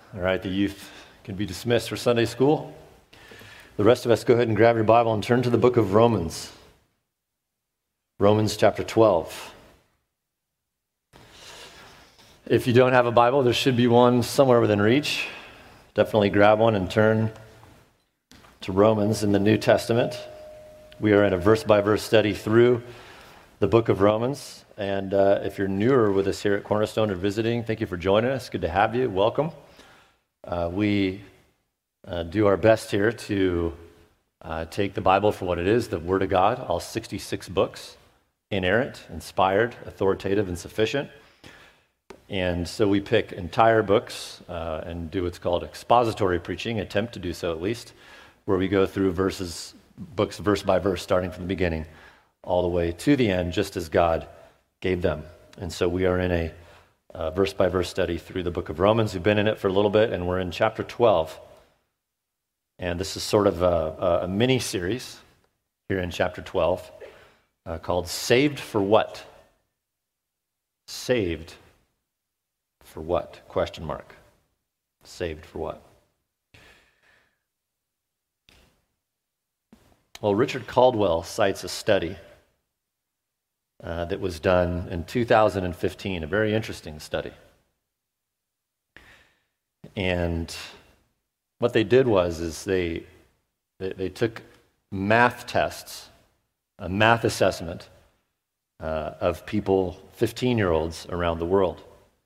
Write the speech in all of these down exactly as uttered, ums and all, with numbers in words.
All right, the youth can be dismissed for Sunday school. The rest of us, go ahead and grab your Bible and turn to the book of Romans. Romans chapter twelve. If you don't have a Bible, there should be one somewhere within reach. Definitely grab one and turn to Romans in the New Testament. We are in a verse-by-verse study through the book of Romans. And uh, if you're newer with us here at Cornerstone or visiting, thank you for joining us. Good to have you. Welcome. Uh, we uh, do our best here to uh, take the Bible for what it is, the Word of God, all sixty-six books, inerrant, inspired, authoritative, and sufficient. And so we pick entire books uh, and do what's called expository preaching, attempt to do so at least, where we go through verses, books verse by verse, starting from the beginning all the way to the end, just as God gave them. And so we are in a uh, verse-by-verse study through the book of Romans. We've been in it for a little bit, and we're in chapter twelve. And this is sort of a, a mini-series here in chapter twelve uh, called Saved for What? Saved for what? Question mark. Saved for what? Well, Richard Caldwell cites a study Uh, that was done in two thousand fifteen, a very interesting study. And what they did was is they, they, they took math tests, a math assessment uh, of people, fifteen-year-olds around the world.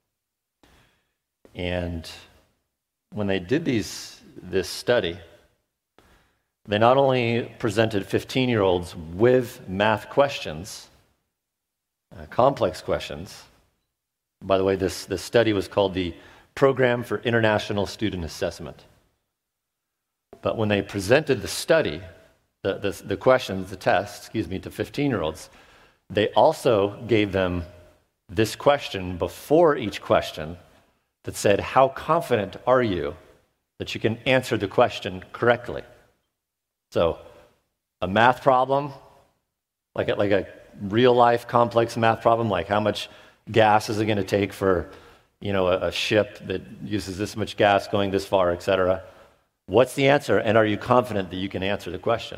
And when they did these this study, they not only presented fifteen-year-olds with math questions, Uh, complex questions. By the way, this, this study was called the Program for International Student Assessment. But when they presented the study, the, the, the questions, the test, excuse me, to fifteen-year-olds, they also gave them this question before each question that said, how confident are you that you can answer the question correctly? So, a math problem, like a, like a real-life complex math problem, like how much gas is it going to take for, you know, a, a ship that uses this much gas going this far, et cetera. What's the answer, and are you confident that you can answer the question?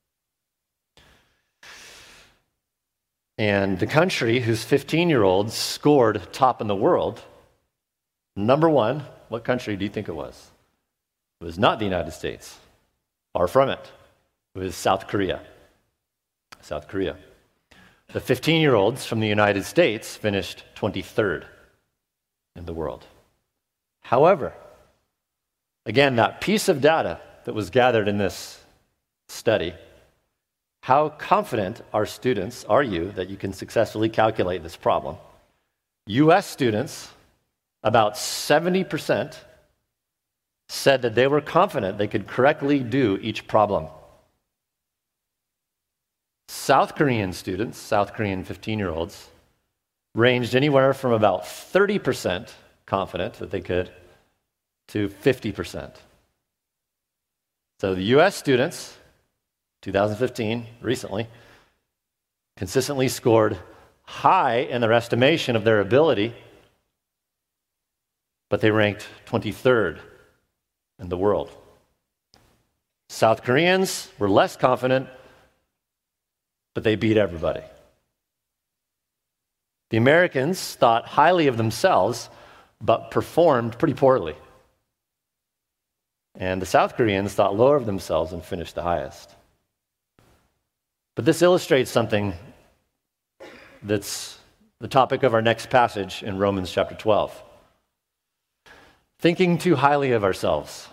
And the country whose fifteen-year-olds scored top in the world, number one, what country do you think it was? It was not the United States. Far from it. It was South Korea. South Korea. The fifteen-year-olds from the United States finished twenty-third in the world. However, again, that piece of data that was gathered in this study, how confident are students, are you, that you can successfully calculate this problem? U S students, about seventy percent, said that they were confident they could correctly do each problem. South Korean students, South Korean fifteen-year-olds, ranged anywhere from about thirty percent confident that they could to fifty percent. So the U S students, two thousand fifteen, recently, consistently scored high in their estimation of their ability, but they ranked twenty-third in the world. South Koreans were less confident, but they beat everybody. The Americans thought highly of themselves, but performed pretty poorly. And the South Koreans thought lower of themselves and finished the highest. But this illustrates something that's the topic of our next passage in Romans chapter twelve. Thinking too highly of ourselves.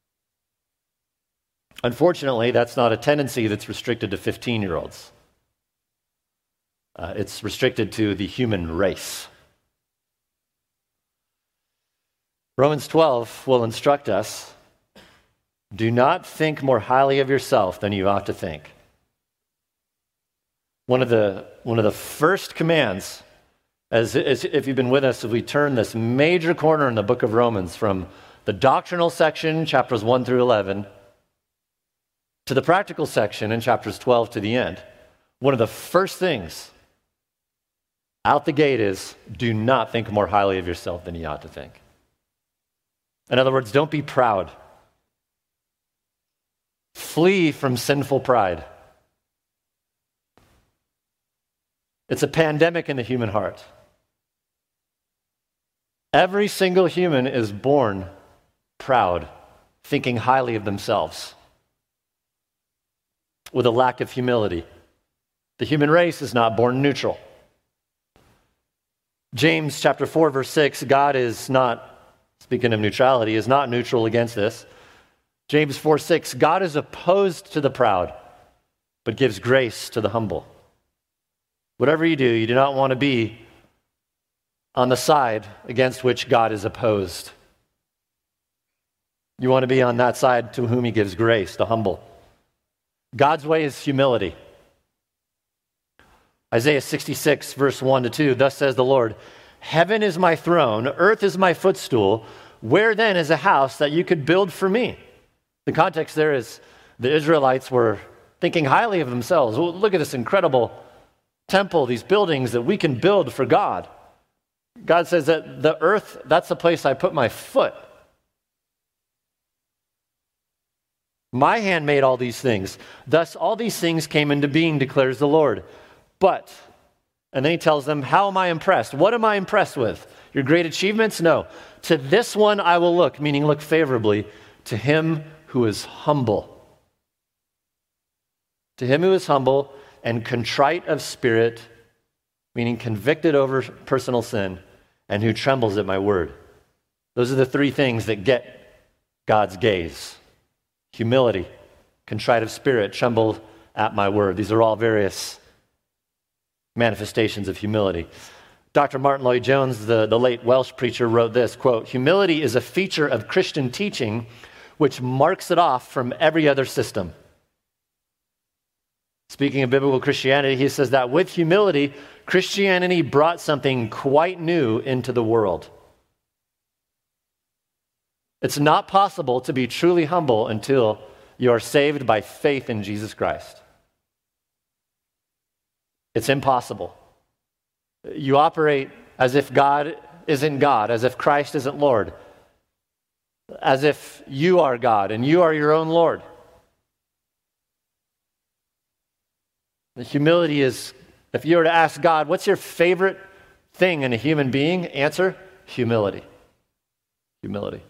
Unfortunately, that's not a tendency that's restricted to fifteen-year-olds. Uh, it's restricted to the human race. Romans twelve will instruct us, do not think more highly of yourself than you ought to think. One of the, one of the first commands, as, as if you've been with us, as we turn this major corner in the book of Romans from the doctrinal section, chapters one through eleven, to the practical section in chapters twelve to the end, one of the first things out the gate is, do not think more highly of yourself than you ought to think. In other words, don't be proud. Flee from sinful pride. It's a pandemic in the human heart. Every single human is born proud, thinking highly of themselves, with a lack of humility. The human race is not born neutral. James chapter four, verse six, God is not, speaking of neutrality, is not neutral against this. James four, six, God is opposed to the proud, but gives grace to the humble. Whatever you do, you do not want to be on the side against which God is opposed. You want to be on that side to whom he gives grace, the humble. God's way is humility. Isaiah sixty-six, verse one to two, thus says the Lord, heaven is my throne, earth is my footstool. Where then is a house that you could build for me? The context there is the Israelites were thinking highly of themselves. Well, look at this incredible temple, these buildings that we can build for God. God says that the earth, that's the place I put my foot. My hand made all these things. Thus, all these things came into being, declares the Lord. But, and then he tells them, how am I impressed? What am I impressed with? Your great achievements? No. To this one I will look, meaning look favorably, to him who is humble. To him who is humble and contrite of spirit, meaning convicted over personal sin, and who trembles at my word. Those are the three things that get God's gaze. Humility, contrite of spirit, tremble at my word. These are all various manifestations of humility. Doctor Martin Lloyd-Jones, the, the late Welsh preacher, wrote this, quote, humility is a feature of Christian teaching which marks it off from every other system. Speaking of biblical Christianity, he says that with humility, Christianity brought something quite new into the world. It's not possible to be truly humble until you are saved by faith in Jesus Christ. It's impossible. You operate as if God isn't God, as if Christ isn't Lord, as if you are God and you are your own Lord. The humility is, if you were to ask God, what's your favorite thing in a human being? Answer, humility. Humility.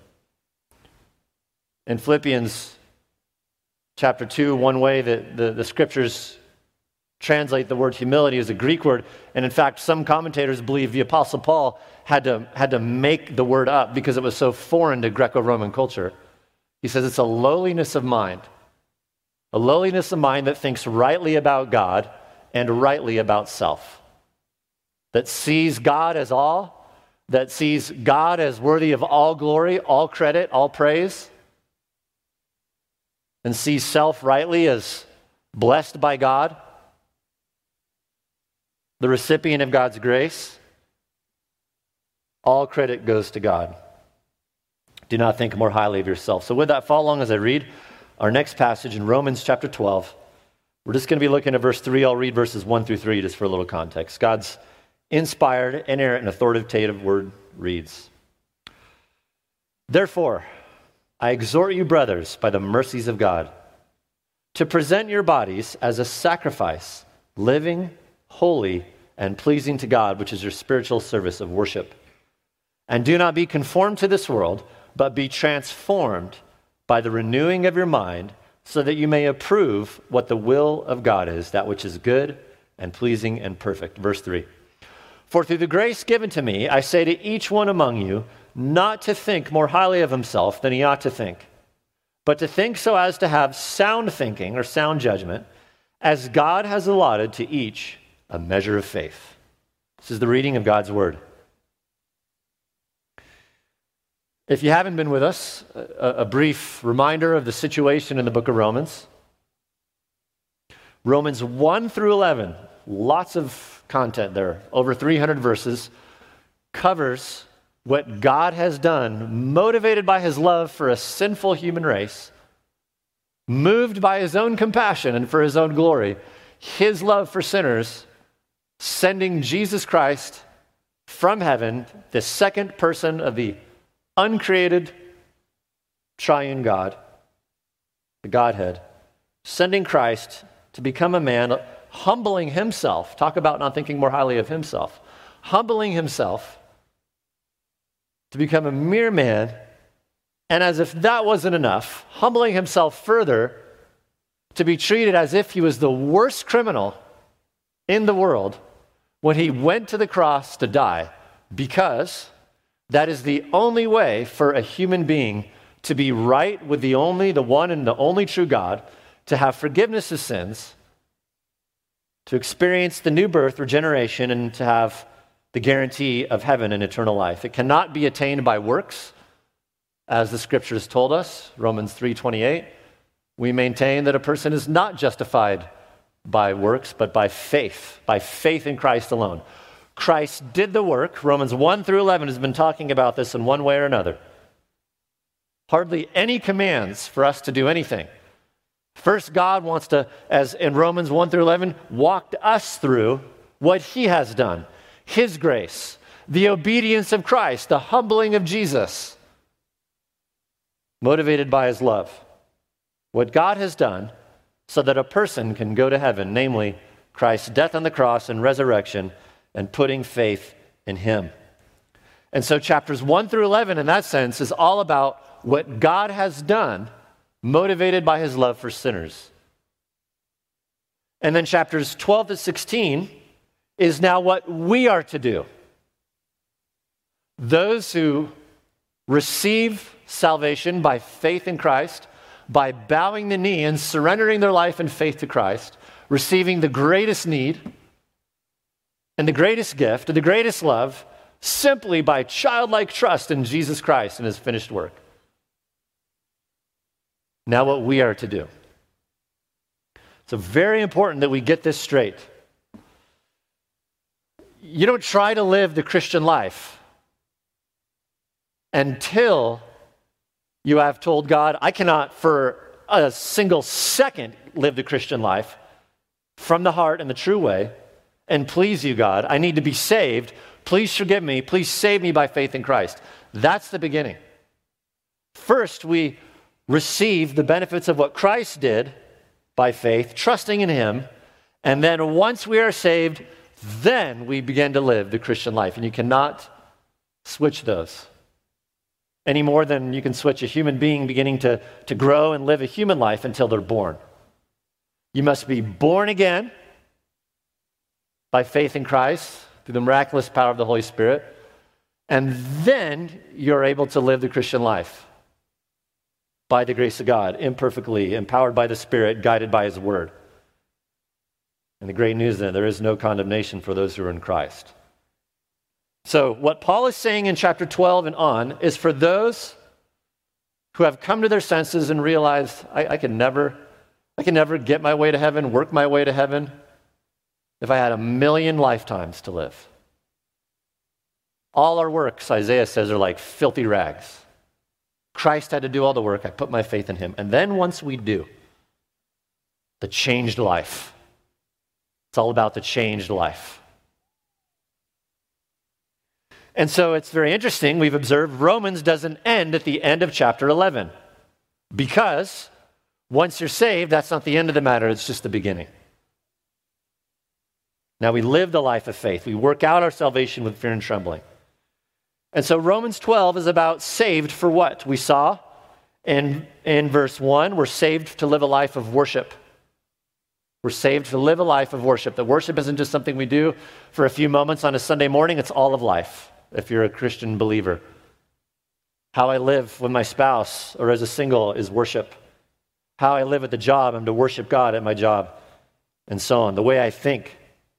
In Philippians chapter two, one way that the, the scriptures translate the word humility is a Greek word, and in fact, some commentators believe the Apostle Paul had to, had to make the word up because it was so foreign to Greco-Roman culture. He says it's a lowliness of mind, a lowliness of mind that thinks rightly about God and rightly about self, that sees God as all, that sees God as worthy of all glory, all credit, all praise, and sees self rightly as blessed by God, the recipient of God's grace. All credit goes to God. Do not think more highly of yourself. So with that, follow along as I read our next passage in Romans chapter twelve. We're just going to be looking at verse three. I'll read verses one through three just for a little context. God's inspired, inerrant, and authoritative word reads, therefore, I exhort you, brothers, by the mercies of God, to present your bodies as a sacrifice, living, holy, and pleasing to God, which is your spiritual service of worship. And do not be conformed to this world, but be transformed by the renewing of your mind, so that you may approve what the will of God is, that which is good and pleasing and perfect. Verse three. For through the grace given to me, I say to each one among you, not to think more highly of himself than he ought to think, but to think so as to have sound thinking or sound judgment, as God has allotted to each a measure of faith. This is the reading of God's word. If you haven't been with us, a, a brief reminder of the situation in the book of Romans. Romans one through eleven, lots of content there, over three hundred verses, covers what God has done, motivated by his love for a sinful human race, moved by his own compassion and for his own glory, his love for sinners, sending Jesus Christ from heaven, the second person of the uncreated triune God, the Godhead, sending Christ to become a man, humbling himself. Talk about not thinking more highly of himself. Humbling himself to become a mere man, and as if that wasn't enough, humbling himself further to be treated as if he was the worst criminal in the world when he went to the cross to die, because that is the only way for a human being to be right with the only, the one and the only true God, to have forgiveness of sins, to experience the new birth, regeneration, and to have the guarantee of heaven and eternal life. It cannot be attained by works, as the scriptures told us, Romans three twenty-eight. We maintain that a person is not justified by works, but by faith, by faith in Christ alone. Christ did the work. Romans one through eleven has been talking about this in one way or another. Hardly any commands for us to do anything. First, God wants to, as in Romans one through eleven, walk us through what he has done. His grace, the obedience of Christ, the humbling of Jesus, motivated by his love. What God has done so that a person can go to heaven, namely Christ's death on the cross and resurrection, and putting faith in him. And so chapters one through eleven, in that sense, is all about what God has done, motivated by his love for sinners. And then chapters twelve to sixteen is now what we are to do. Those who receive salvation by faith in Christ, by bowing the knee and surrendering their life in faith to Christ, receiving the greatest need and the greatest gift and the greatest love, simply by childlike trust in Jesus Christ and his finished work. Now what we are to do. So very important that we get this straight. You don't try to live the Christian life until you have told God, I cannot for a single second live the Christian life from the heart in the true way and please you, God. I need to be saved. Please forgive me. Please save me by faith in Christ. That's the beginning. First, we receive the benefits of what Christ did by faith, trusting in him. And then once we are saved, then we begin to live the Christian life. And you cannot switch those any more than you can switch a human being beginning to, to grow and live a human life until they're born. You must be born again by faith in Christ through the miraculous power of the Holy Spirit, and then you're able to live the Christian life by the grace of God, imperfectly, empowered by the Spirit, guided by his word. And the great news then, there is no condemnation for those who are in Christ. So what Paul is saying in chapter twelve and on is for those who have come to their senses and realized, I, I can never, I can never get my way to heaven, work my way to heaven, if I had a million lifetimes to live. All our works, Isaiah says, are like filthy rags. Christ had to do all the work. I put my faith in him. And then once we do, the changed life. It's all about the changed life. And so it's very interesting. We've observed Romans doesn't end at the end of chapter eleven. Because once you're saved, that's not the end of the matter. It's just the beginning. Now we live the life of faith. We work out our salvation with fear and trembling. And so Romans twelve is about saved for what? We saw in, in verse one, we're saved to live a life of worship. We're saved to live a life of worship. That worship isn't just something we do for a few moments on a Sunday morning. It's all of life, if you're a Christian believer. How I live with my spouse or as a single is worship. How I live at the job, I'm to worship God at my job, and so on. The way I think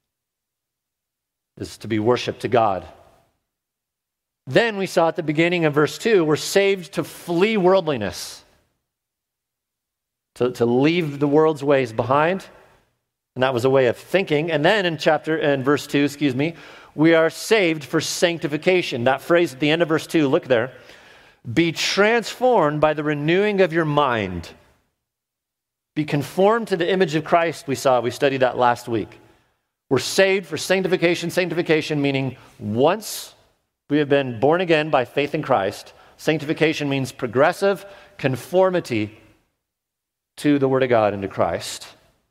is to be worship to God. Then we saw at the beginning of verse two, we're saved to flee worldliness, to, to leave the world's ways behind. And that was a way of thinking. And then in chapter, in verse two, excuse me, we are saved for sanctification. That phrase at the end of verse two, look there. Be transformed by the renewing of your mind. Be conformed to the image of Christ, we saw. We studied that last week. We're saved for sanctification. Sanctification meaning once we have been born again by faith in Christ, Sanctification means progressive conformity to the Word of God and to Christ.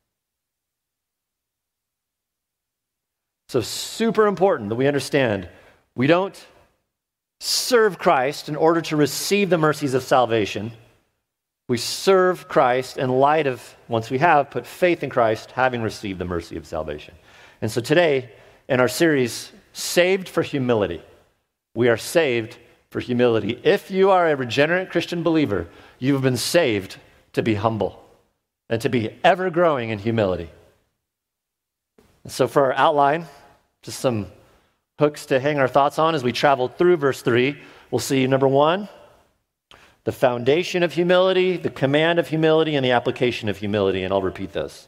So super important that we understand we don't serve Christ in order to receive the mercies of salvation. We serve Christ in light of, once we have put faith in Christ, having received the mercy of salvation. And so today, in our series, Saved for Humility, we are saved for humility. If you are a regenerate Christian believer, you have been saved to be humble and to be ever growing in humility. And so for our outline, just some hooks to hang our thoughts on as we travel through verse three. We'll see, number one, the foundation of humility, the command of humility, and the application of humility, and I'll repeat those.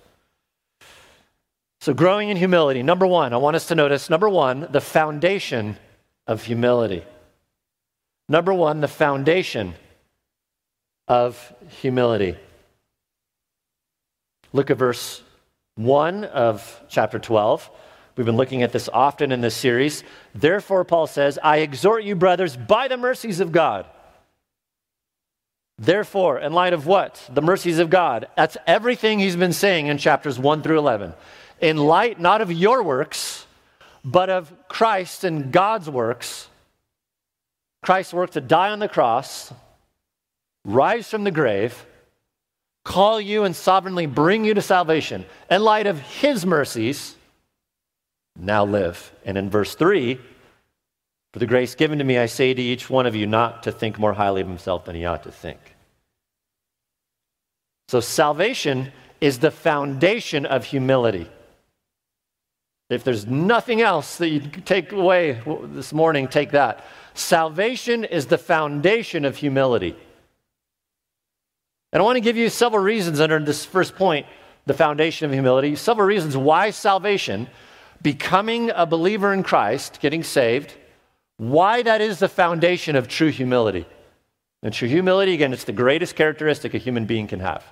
So growing in humility, number one, I want us to notice, number one, the foundation of humility. Number one, the foundation of humility. Look at verse one of chapter twelve. We've been looking at this often in this series. Therefore, Paul says, I exhort you, brothers, by the mercies of God. Therefore, in light of what? The mercies of God. That's everything he's been saying in chapters one through eleven. In light not of your works, but of Christ and God's works. Christ's work to die on the cross, rise from the grave, call you and sovereignly bring you to salvation. In light of his mercies, now live. And in verse three, for the grace given to me, I say to each one of you not to think more highly of himself than he ought to think. So salvation is the foundation of humility. If there's nothing else that you take away this morning, take that. Salvation is the foundation of humility. And I want to give you several reasons under this first point, the foundation of humility, several reasons why salvation, becoming a believer in Christ, getting saved, why that is the foundation of true humility. And true humility, again, it's the greatest characteristic a human being can have.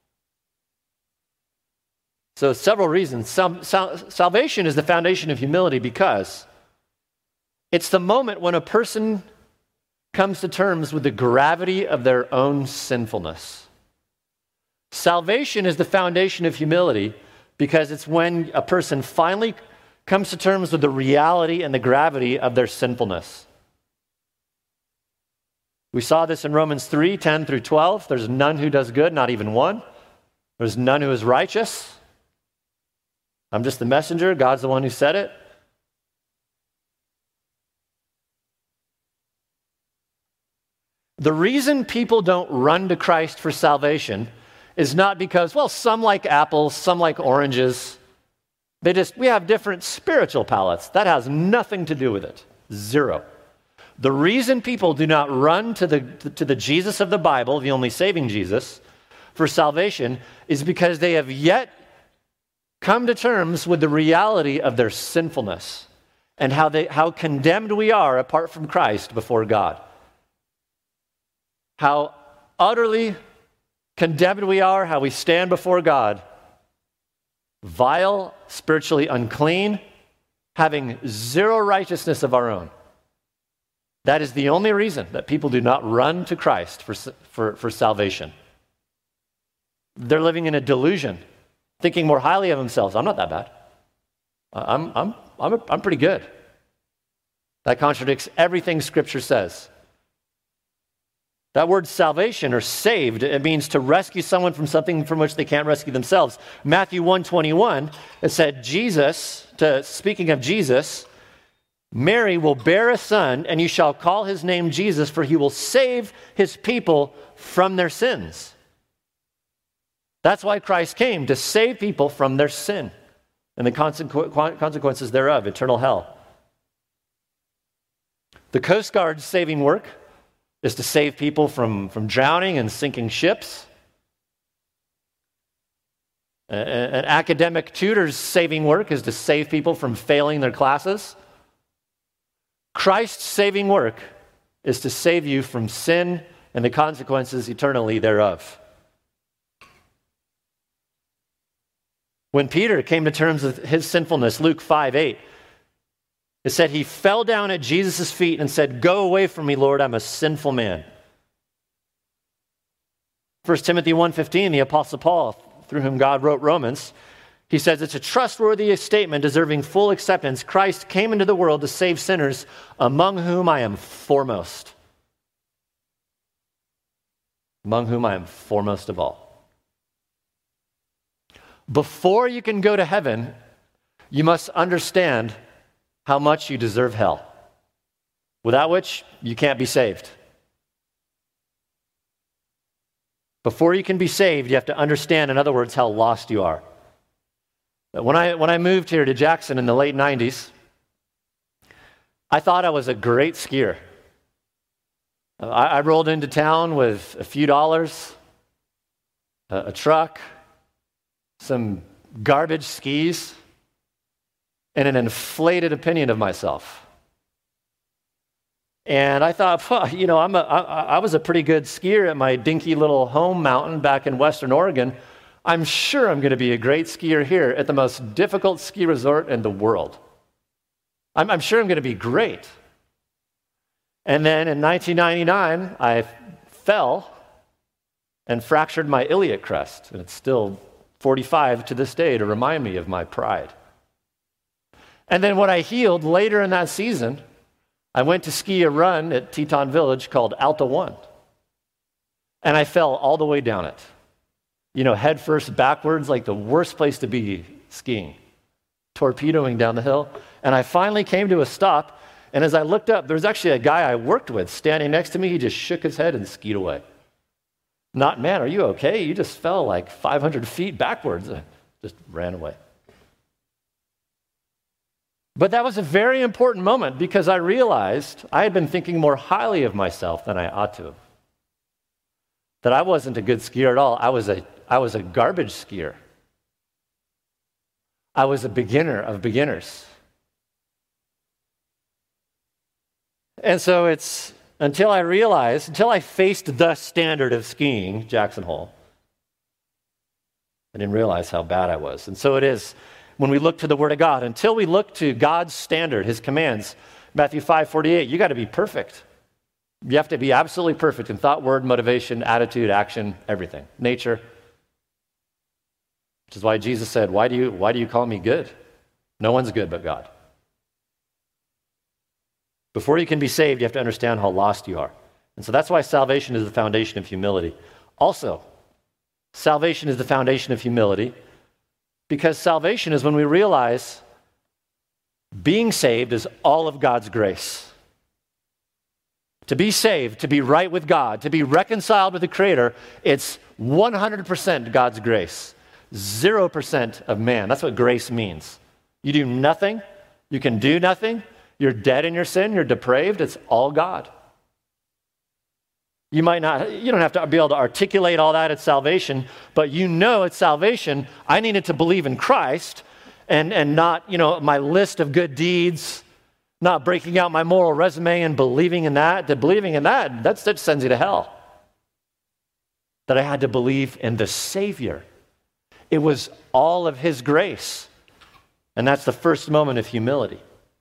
So several reasons. Sal- sal- salvation is the foundation of humility because it's the moment when a person comes to terms with the gravity of their own sinfulness. Salvation is the foundation of humility because it's when a person finally comes to terms with the reality and the gravity of their sinfulness. We saw this in Romans three, ten through twelve. There's none who does good, not even one. There's none who is righteous. I'm just the messenger. God's the one who said it. The reason people don't run to Christ for salvation is not because, well, some like apples, some like oranges. They just, we have different spiritual palates. That has nothing to do with it. Zero. The reason people do not run to the, to the Jesus of the Bible, the only saving Jesus, for salvation is because they have yet come to terms with the reality of their sinfulness and how they, how condemned we are apart from Christ before God. How utterly condemned we are, how we stand before God, vile, spiritually unclean, having zero righteousness of our own. That is the only reason that people do not run to Christ for, for, for salvation. They're living in a delusion, thinking more highly of themselves. I'm not that bad. I'm, I'm, I'm, a, I'm pretty good. That contradicts everything Scripture says. That word salvation or saved, it means to rescue someone from something from which they can't rescue themselves. Matthew one twenty-one, it said Jesus, to, speaking of Jesus, Mary will bear a son, and you shall call his name Jesus, for he will save his people from their sins. That's why Christ came, to save people from their sin and the consequ- consequences thereof, eternal hell. The Coast Guard's saving work is to save people from, from drowning and sinking ships. An academic tutor's saving work is to save people from failing their classes. Christ's saving work is to save you from sin and the consequences eternally thereof. When Peter came to terms with his sinfulness, Luke five eight, It said he fell down at Jesus' feet and said, "Go away from me, Lord, I'm a sinful man." First Timothy one fifteen, the Apostle Paul, through whom God wrote Romans, he says, "It's a trustworthy statement deserving full acceptance. Christ came into the world to save sinners, among whom I am foremost." Among whom I am foremost of all. Before you can go to heaven, you must understand how much you deserve hell, without which you can't be saved. Before you can be saved, you have to understand, in other words, how lost you are. When I, when I moved here to Jackson in the late nineties, I thought I was a great skier. I, I rolled into town with a few dollars, a, a truck, some garbage skis, and an inflated opinion of myself. And I thought, well, you know, I'm a, I, I was a pretty good skier at my dinky little home mountain back in Western Oregon. I'm sure I'm going to be a great skier here at the most difficult ski resort in the world. I'm, I'm sure I'm going to be great. And then in nineteen ninety-nine, I fell and fractured my iliac crest. And it's still forty-five to this day to remind me of my pride. And then when I healed later in that season, I went to ski a run at Teton Village called Alta One. And I fell all the way down it. You know, head first backwards, like the worst place to be skiing. Torpedoing down the hill. And I finally came to a stop. And as I looked up, there was actually a guy I worked with standing next to me. He just shook his head and skied away. Not, "Man, are you okay? You just fell like five hundred feet backwards." I just ran away. But that was a very important moment because I realized I had been thinking more highly of myself than I ought to have. That I wasn't a good skier at all. I was a, I was a garbage skier. I was a beginner of beginners. And so it's until I realized, until I faced the standard of skiing, Jackson Hole, I didn't realize how bad I was. And so it is when we look to the Word of God. Until we look to God's standard, His commands, Matthew five forty-eight, you got to be perfect. You have to be absolutely perfect in thought, word, motivation, attitude, action, everything, nature. Which is why Jesus said, why do you, why do you call me good? No one's good but God. Before you can be saved, you have to understand how lost you are. And so that's why salvation is the foundation of humility. Also, salvation is the foundation of humility because salvation is when we realize being saved is all of God's grace. To be saved, to be right with God, to be reconciled with the Creator, it's one hundred percent God's grace, zero percent of man. That's what grace means. You do nothing, you can do nothing, you're dead in your sin, you're depraved, it's all God. You might not, you don't have to be able to articulate all that at salvation, but you know at salvation, I needed to believe in Christ and, and not, you know, my list of good deeds, not breaking out my moral resume and believing in that. That believing in that, that's, that sends you to hell. That I had to believe in the Savior. It was all of His grace. And that's the first moment of humility.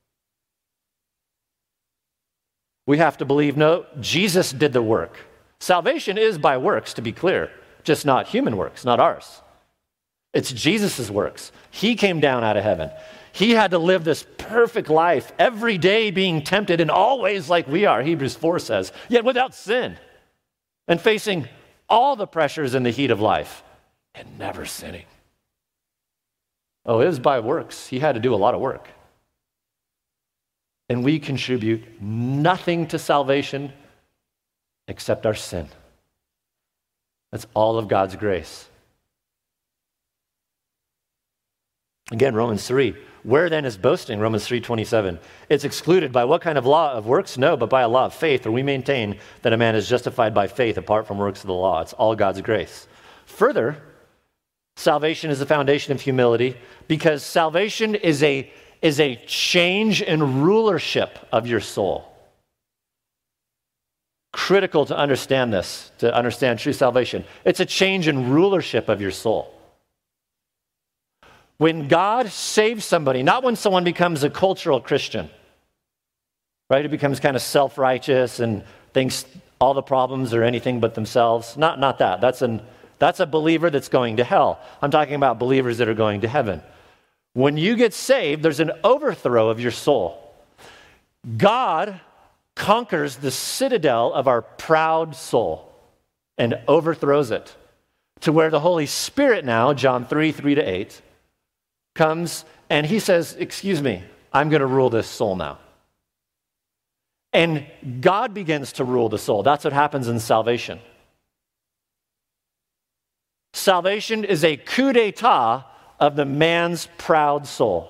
We have to believe, no, Jesus did the work. Salvation is by works, to be clear, just not human works, not ours. It's Jesus' works. He came down out of heaven. He had to live this perfect life, every day being tempted in all ways like we are, Hebrews four says, yet without sin, and facing all the pressures and the heat of life, and never sinning. Oh, it was by works. He had to do a lot of work. And we contribute nothing to salvation except our sin. That's all of God's grace. Again, Romans three. Where then is boasting? Romans three twenty-seven. It's excluded by what kind of law of works? No, but by a law of faith, or we maintain that a man is justified by faith apart from works of the law. It's all God's grace. Further, salvation is the foundation of humility because salvation is a is a change in rulership of your soul. Critical to understand this, to understand true salvation. It's a change in rulership of your soul. When God saves somebody, not when someone becomes a cultural Christian, right? Who becomes kind of self-righteous and thinks all the problems are anything but themselves. Not, not that. That's, an, that's a believer that's going to hell. I'm talking about believers that are going to heaven. When you get saved, there's an overthrow of your soul. God conquers the citadel of our proud soul and overthrows it to where the Holy Spirit now, John three, three to eight, comes and he says, excuse me, I'm going to rule this soul now. And God begins to rule the soul. That's what happens in salvation. Salvation is a coup d'etat of the man's proud soul.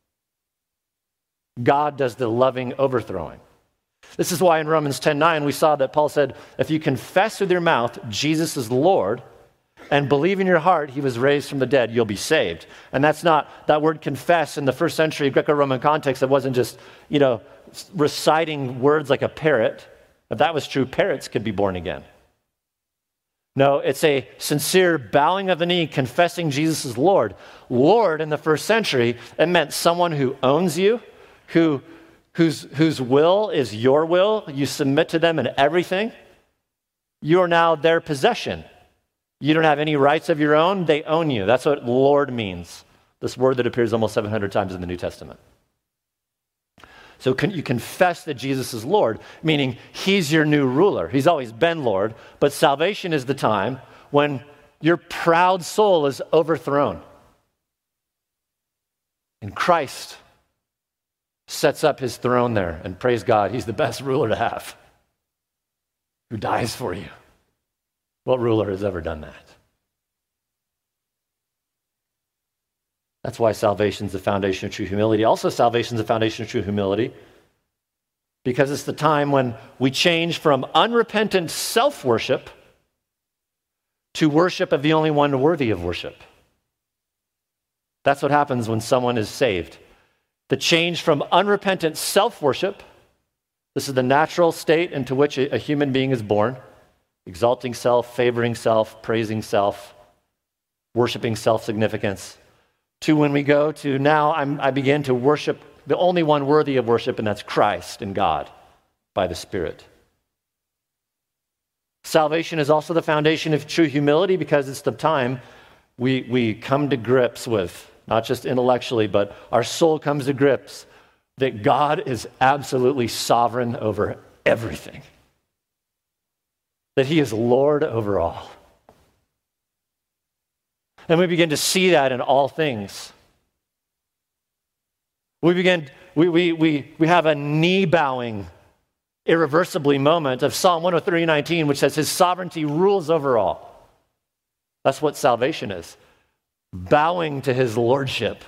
God does the loving overthrowing. This is why in Romans ten nine we saw that Paul said, if you confess with your mouth Jesus is Lord and believe in your heart he was raised from the dead, you'll be saved. And that's not, that word confess in the first century Greco-Roman context, it wasn't just, you know, reciting words like a parrot. If that was true, parrots could be born again. No, it's a sincere bowing of the knee, confessing Jesus is Lord. Lord in the first century, it meant someone who owns you, who, whose, whose will is your will. You submit to them in everything. You are now their possession. You don't have any rights of your own. They own you. That's what Lord means, this word that appears almost seven hundred times in the New Testament. So can you confess that Jesus is Lord, meaning he's your new ruler. He's always been Lord, but salvation is the time when your proud soul is overthrown. And Christ sets up his throne there, and praise God, he's the best ruler to have, who dies for you. What ruler has ever done that? That's why salvation is the foundation of true humility. Also, salvation is the foundation of true humility because it's the time when we change from unrepentant self-worship to worship of the only one worthy of worship. That's what happens when someone is saved. The change from unrepentant self-worship, this is the natural state into which a, a human being is born, exalting self, favoring self, praising self, worshiping self-significance, to when we go to now I'm, I begin to worship the only one worthy of worship, and that's Christ and God by the Spirit. Salvation is also the foundation of true humility because it's the time we, we come to grips with, not just intellectually, but our soul comes to grips that God is absolutely sovereign over everything, that he is Lord over all. And we begin to see that in all things. We begin, we, we, we, we have a knee-bowing, irreversibly moment of Psalm one oh three nineteen, which says his sovereignty rules over all. That's what salvation is. Bowing to his lordship.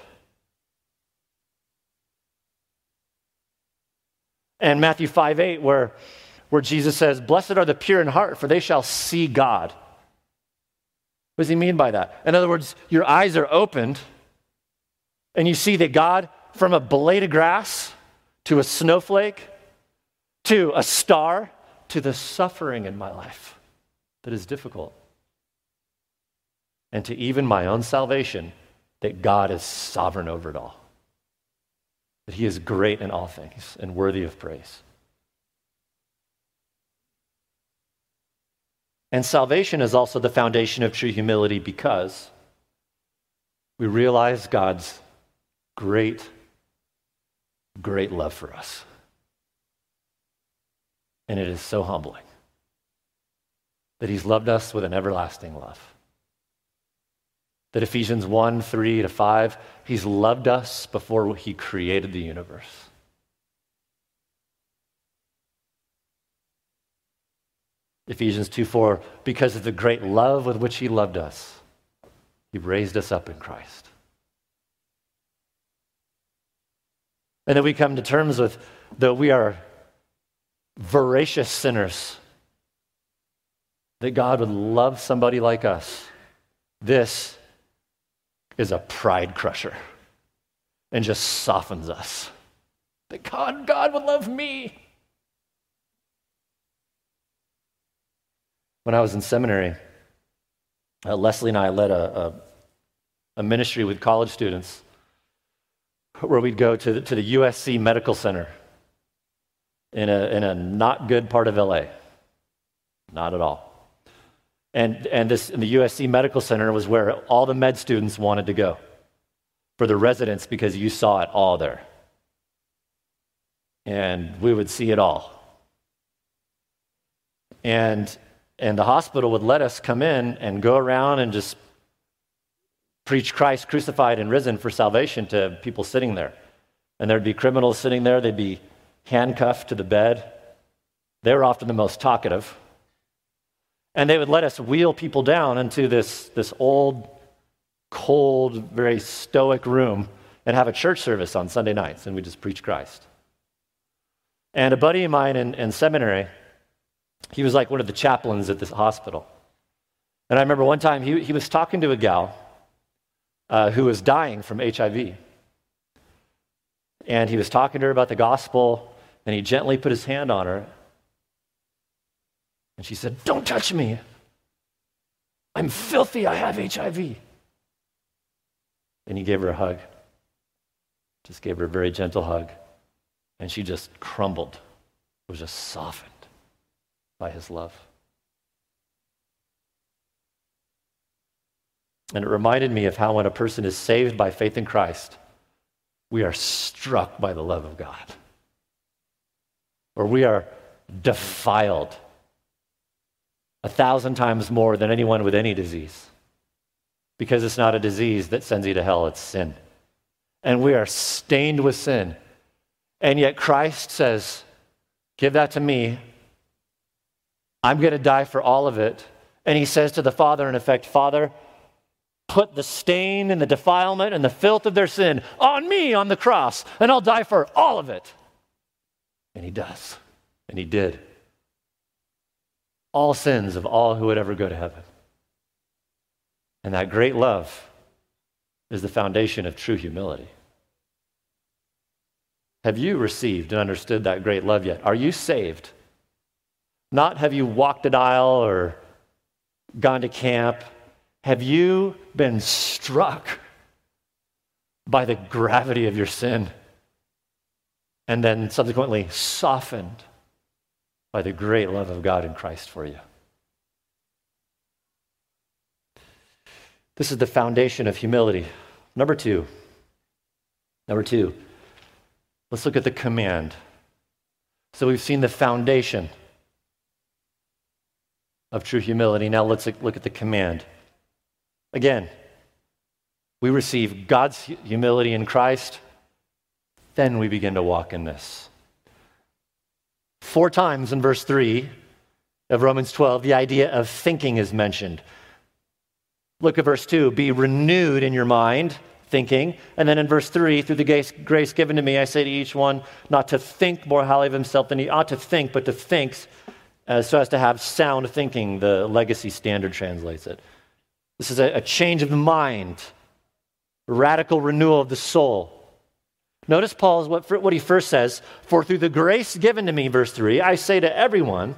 And Matthew five eight, where, where Jesus says, blessed are the pure in heart, for they shall see God. What does he mean by that? In other words, your eyes are opened and you see that God, from a blade of grass to a snowflake to a star to the suffering in my life that is difficult, and to even my own salvation, that God is sovereign over it all, that he is great in all things and worthy of praise. And salvation is also the foundation of true humility because we realize God's great, great love for us. And it is so humbling that he's loved us with an everlasting love. That Ephesians one, three to five, he's loved us before he created the universe. Ephesians two four, because of the great love with which he loved us, he raised us up in Christ. And then we come to terms with, though we are voracious sinners, that God would love somebody like us. This is a pride crusher and just softens us. That God, God would love me. When I was in seminary, uh, Leslie and I led a, a, a ministry with college students where we'd go to the, to the U S C Medical Center. in a, in a not good part of L A. Not at all. And, and this, the U S C Medical Center was where all the med students wanted to go for the residents because you saw it all there. And we would see it all. And, and the hospital would let us come in and go around and just preach Christ crucified and risen for salvation to people sitting there. And there'd be criminals sitting there. They'd be handcuffed to the bed. They were often the most talkative. And they would let us wheel people down into this, this old, cold, very stoic room and have a church service on Sunday nights, and we just preach Christ. And a buddy of mine in, in seminary, he was like one of the chaplains at this hospital. And I remember one time he, he was talking to a gal uh, who was dying from H I V. And he was talking to her about the gospel, and he gently put his hand on her. And she said, "Don't touch me. I'm filthy. I have H I V. And he gave her a hug. Just gave her a very gentle hug. And she just crumbled. Was just softened by his love. And it reminded me of how when a person is saved by faith in Christ, we are struck by the love of God. Or we are defiled a thousand times more than anyone with any disease. Because it's not a disease that sends you to hell, it's sin. And we are stained with sin. And yet Christ says, "Give that to me. I'm going to die for all of it." And he says to the Father, in effect, "Father, put the stain and the defilement and the filth of their sin on me on the cross, and I'll die for all of it." And he does. And he did. All sins of all who would ever go to heaven. And that great love is the foundation of true humility. Have you received and understood that great love yet? Are you saved? Not have you walked an aisle or gone to camp. Have you been struck by the gravity of your sin and then subsequently softened by the great love of God in Christ for you? This is the foundation of humility. Number two. Number two. Let's look at the command. So we've seen the foundation of true humility. Now let's look at the command. Again, we receive God's humility in Christ, then we begin to walk in this. Four times in verse three of Romans twelve, the idea of thinking is mentioned. Look at verse two, be renewed in your mind, thinking. And then in verse three, through the grace, grace given to me, I say to each one, not to think more highly of himself than he ought to think, but to think uh, so as to have sound thinking, the Legacy Standard translates it. This is a, a change of the mind, a radical renewal of the soul. Notice Paul's what, what he first says, for through the grace given to me, verse three, I say to everyone.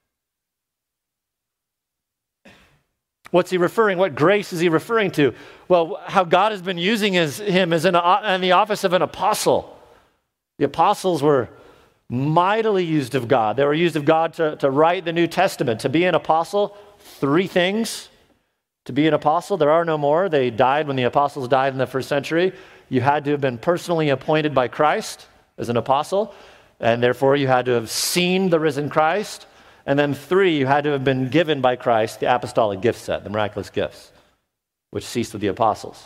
What's he referring? What grace is he referring to? Well, how God has been using his, him as in, a, in the office of an apostle. The apostles were mightily used of God. They were used of God to, to write the New Testament. To be an apostle, three things. To be an apostle, there are no more. They died when the apostles died in the first century. You had to have been personally appointed by Christ as an apostle, and therefore you had to have seen the risen Christ. And then three, you had to have been given by Christ the apostolic gift set, the miraculous gifts, which ceased with the apostles.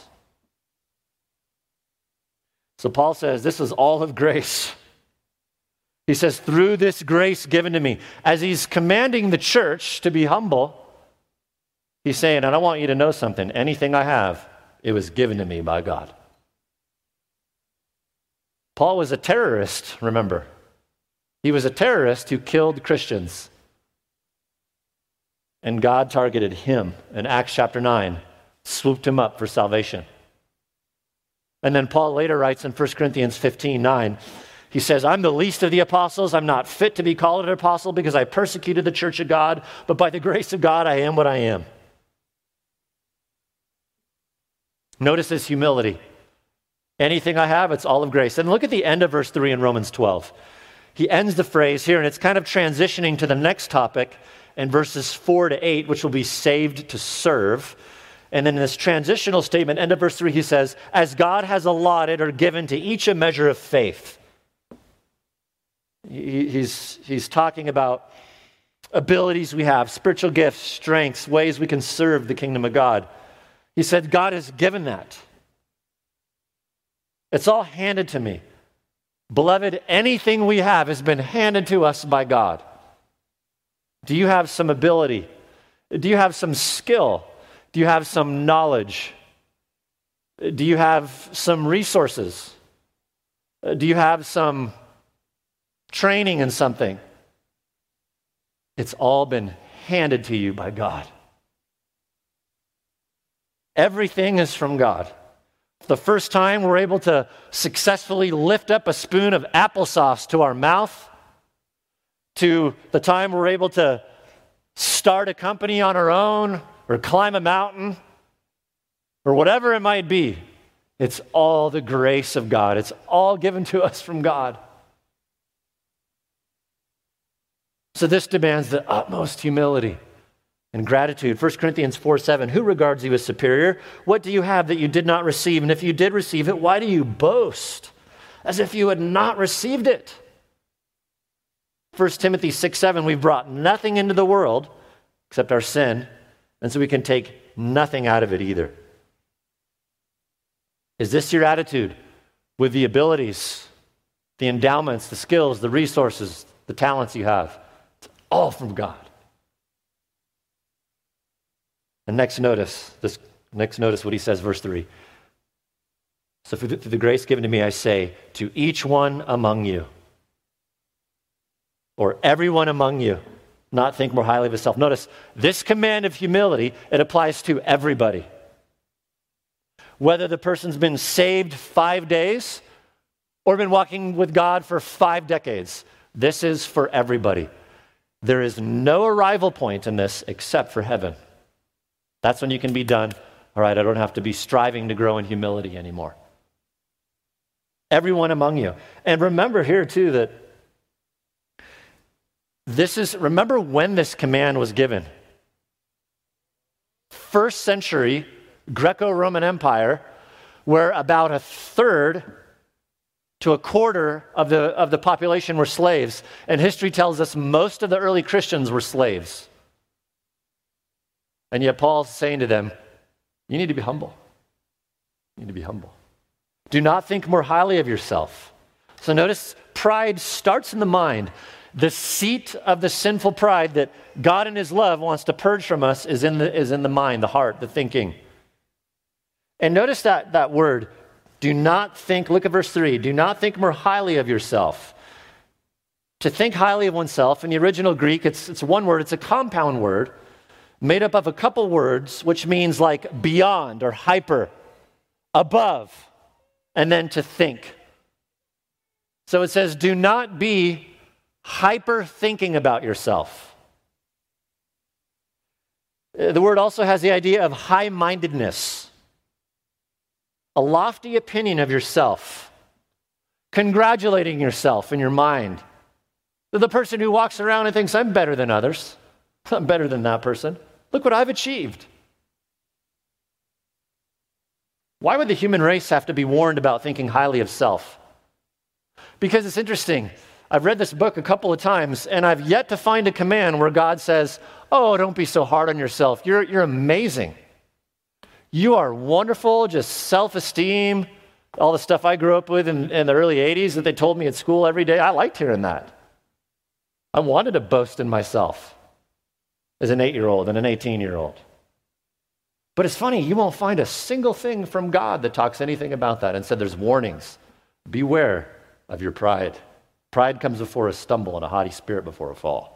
So Paul says, this is all of grace. He says, through this grace given to me, as he's commanding the church to be humble, he's saying, and I want you to know something, anything I have, it was given to me by God. Paul was a terrorist, remember. He was a terrorist who killed Christians. And God targeted him in Acts chapter nine, swooped him up for salvation. And then Paul later writes in First Corinthians fifteen nine, he says, I'm the least of the apostles. I'm not fit to be called an apostle because I persecuted the church of God, but by the grace of God, I am what I am. Notice this humility. Anything I have, it's all of grace. And look at the end of verse three in Romans twelve. he ends the phrase here, and it's kind of transitioning to the next topic in verses four to eight, which will be saved to serve. And in this transitional statement, end of verse three, he says, as God has allotted or given to each a measure of faith. He, he's, he's talking about abilities we have, spiritual gifts, strengths, ways we can serve the kingdom of God. He said, God has given that. It's all handed to me. Beloved, anything we have has been handed to us by God. Do you have some ability? Do you have some skill? Do you have some knowledge? Do you have some resources? Do you have some training in something? It's all been handed to you by God. Everything is from God. The first time we're able to successfully lift up a spoon of applesauce to our mouth, to the time we're able to start a company on our own or climb a mountain or whatever it might be, it's all the grace of God. It's all given to us from God. So this demands the utmost humility and gratitude. First Corinthians four seven, who regards you as superior? What do you have that you did not receive? And if you did receive it, why do you boast as if you had not received it? First Timothy six seven, we've brought nothing into the world except our sin, and so we can take nothing out of it either. Is this your attitude with the abilities, the endowments, the skills, the resources, the talents you have? It's all from God. And next notice, this next notice what he says, verse three. So through the, through the grace given to me, I say, to each one among you, or everyone among you, not think more highly of himself. Notice, this command of humility, it applies to everybody. Whether the person's been saved five days or been walking with God for five decades, this is for everybody. There is no arrival point in this except for heaven. That's when you can be done. All right, I don't have to be striving to grow in humility anymore. Everyone among you. And remember here too that this is, remember when this command was given. First century Greco-Roman Empire, where about a third to a quarter of the, of the population were slaves. And history tells us most of the early Christians were slaves. And yet Paul's saying to them, you need to be humble. You need to be humble. Do not think more highly of yourself. So notice, pride starts in the mind. The seat of the sinful pride that God in his love wants to purge from us is in the, is in the mind, the heart, the thinking. And notice that, that word, do not think, look at verse three, do not think more highly of yourself. To think highly of oneself, in the original Greek, it's, it's one word, it's a compound word, made up of a couple words, which means like beyond or hyper, above, and then to think. So it says, do not be hyper thinking about yourself. The word also has the idea of high-mindedness, a lofty opinion of yourself, congratulating yourself in your mind. The person who walks around and thinks, I'm better than others. I'm better than that person. Look what I've achieved. Why would the human race have to be warned about thinking highly of self? Because it's interesting. I've read this book a couple of times, and I've yet to find a command where God says, oh, don't be so hard on yourself. You're, you're amazing. You are wonderful, just self-esteem, all the stuff I grew up with in, in the early eighties that they told me at school every day. I liked hearing that. I wanted to boast in myself as an eight-year-old and an eighteen-year-old. But it's funny, you won't find a single thing from God that talks anything about that. Instead, there's warnings. Beware of your pride. Pride comes before a stumble and a haughty spirit before a fall.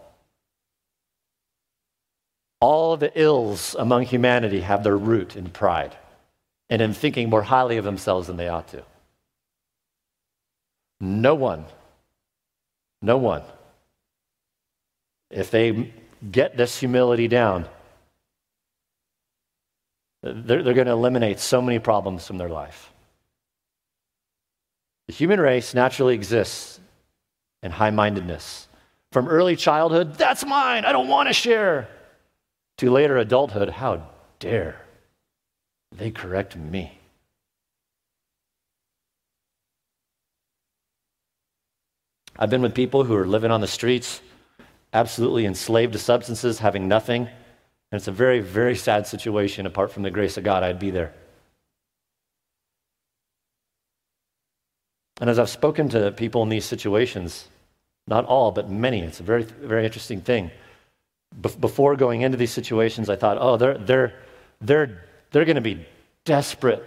All of the ills among humanity have their root in pride and in thinking more highly of themselves than they ought to. No one, no one, if they get this humility down, they're, they're going to eliminate so many problems from their life. The human race naturally exists and high-mindedness. From early childhood, that's mine, I don't want to share, to later adulthood, how dare they correct me? I've been with people who are living on the streets, absolutely enslaved to substances, having nothing. And it's a very, very sad situation. Apart from the grace of God, I'd be there. And as I've spoken to people in these situations, not all, but many, it's a very, very interesting thing. Be- before going into these situations, I thought, oh, they're, they're, they're, they're going to be desperate.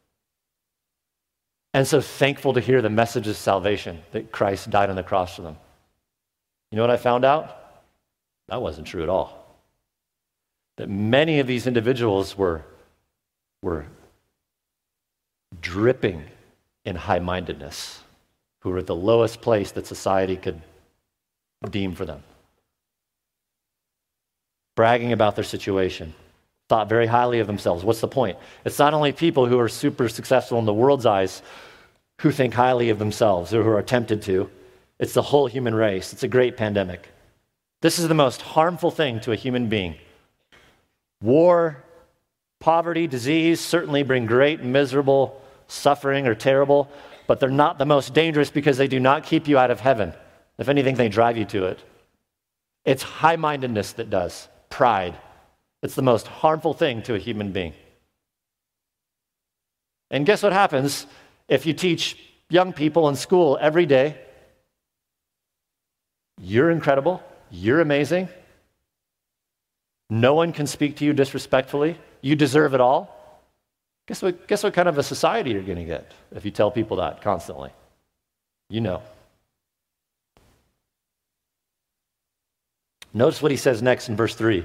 And so thankful to hear the message of salvation, that Christ died on the cross for them. You know what I found out? That wasn't true at all. That many of these individuals were, were dripping in high-mindedness, who were at the lowest place that society could deem for them. Bragging about their situation, thought very highly of themselves. What's the point? It's not only people who are super successful in the world's eyes who think highly of themselves or who are tempted to. It's the whole human race. It's a great pandemic. This is the most harmful thing to a human being. War, poverty, disease certainly bring great, miserable suffering or terrible, but they're not the most dangerous because they do not keep you out of heaven. If anything, they drive you to it. It's high-mindedness that does, pride. It's the most harmful thing to a human being. And guess what happens if you teach young people in school every day, you're incredible, you're amazing, no one can speak to you disrespectfully, you deserve it all? Guess what, guess what kind of a society you're going to get if you tell people that constantly? You know. Notice what he says next in verse three.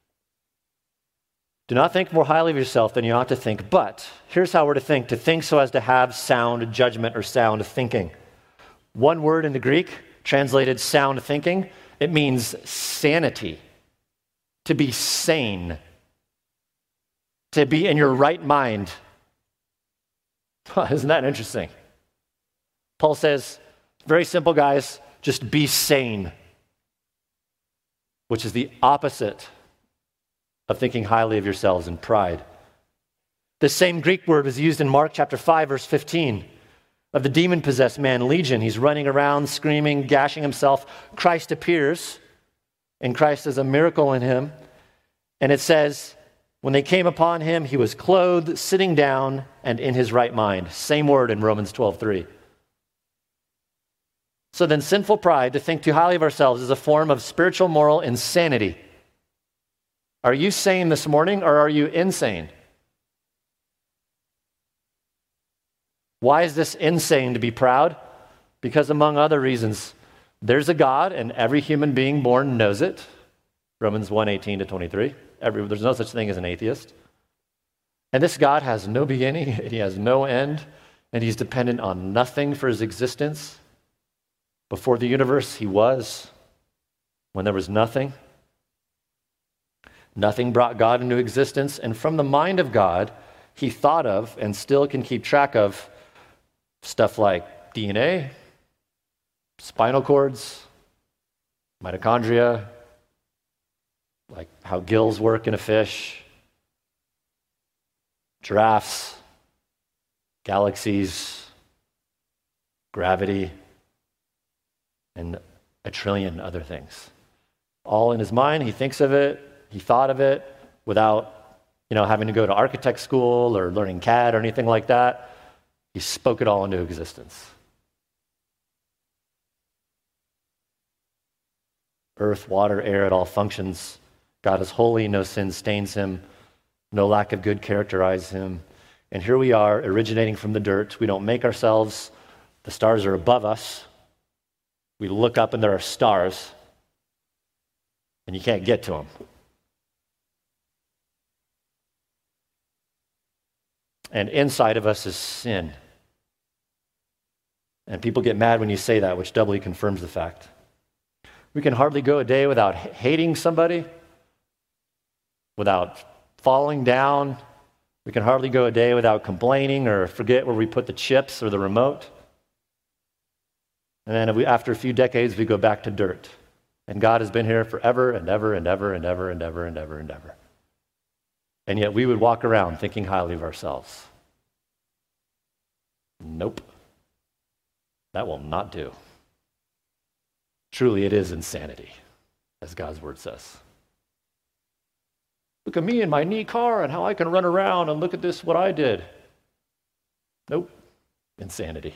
Do not think more highly of yourself than you ought to think, but here's how we're to think, to think so as to have sound judgment or sound thinking. One word in the Greek, translated sound thinking, it means sanity, to be sane, to be in your right mind. Isn't that interesting? Paul says, very simple, guys, just be sane, which is the opposite of thinking highly of yourselves in pride. The same Greek word was used in Mark chapter five, verse fifteen, of the demon-possessed man, Legion. He's running around, screaming, gashing himself. Christ appears, and Christ is a miracle in him. And it says, when they came upon him, he was clothed, sitting down, and in his right mind. Same word in Romans twelve three. So then sinful pride, to think too highly of ourselves, is a form of spiritual moral insanity. Are you sane this morning, or are you insane? Why is this insane to be proud? Because among other reasons, there's a God, and every human being born knows it. Romans one eighteen to twenty-three. Every, there's no such thing as an atheist. And this God has no beginning, he has no end, and he's dependent on nothing for his existence. Before the universe, he was. When there was nothing, nothing brought God into existence. And from the mind of God, he thought of and still can keep track of stuff like D N A, spinal cords, mitochondria, like how gills work in a fish, giraffes, galaxies, gravity, and a trillion other things. All in his mind, he thinks of it, he thought of it without, you know, having to go to architect school or learning C A D or anything like that. He spoke it all into existence. Earth, water, air, it all functions. God is holy, no sin stains him, no lack of good characterizes him. And here we are, originating from the dirt. We don't make ourselves. The stars are above us. We look up and there are stars, and you can't get to them. And inside of us is sin. And people get mad when you say that, which doubly confirms the fact. We can hardly go a day without hating somebody, without falling down. We can hardly go a day without complaining or forget where we put the chips or the remote. And then we, after a few decades, we go back to dirt. And God has been here forever and ever and ever and ever and ever and ever and ever. And yet we would walk around thinking highly of ourselves. Nope. That will not do. Truly, it is insanity, as God's word says. Look at me in my neat car and how I can run around, and look at this, what I did. Nope. Insanity.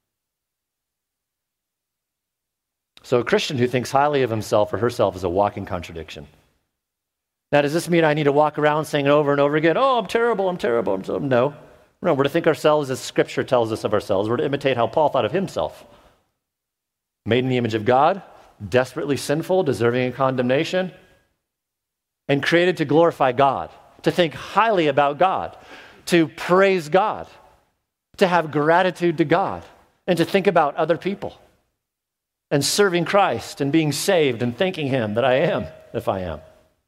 So a Christian who thinks highly of himself or herself is a walking contradiction. Now, does this mean I need to walk around saying over and over again, oh, I'm terrible, I'm terrible, I'm terrible? No. No, we're to think ourselves as Scripture tells us of ourselves. We're to imitate how Paul thought of himself. Made in the image of God, desperately sinful, deserving of condemnation, and created to glorify God, to think highly about God, to praise God, to have gratitude to God, and to think about other people, and serving Christ, and being saved, and thanking Him that I am, if I am.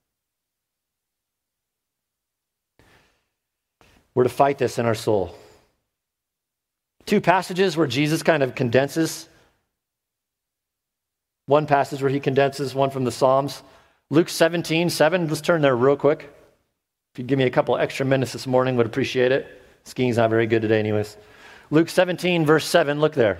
We're to fight this in our soul. Two passages where Jesus kind of condenses. One passage where he condenses, one from the Psalms. Luke seventeen, seven. Let's turn there real quick. If you'd give me a couple extra minutes this morning, would appreciate it. Skiing's not very good today anyways. Luke seventeen, verse seven, look there.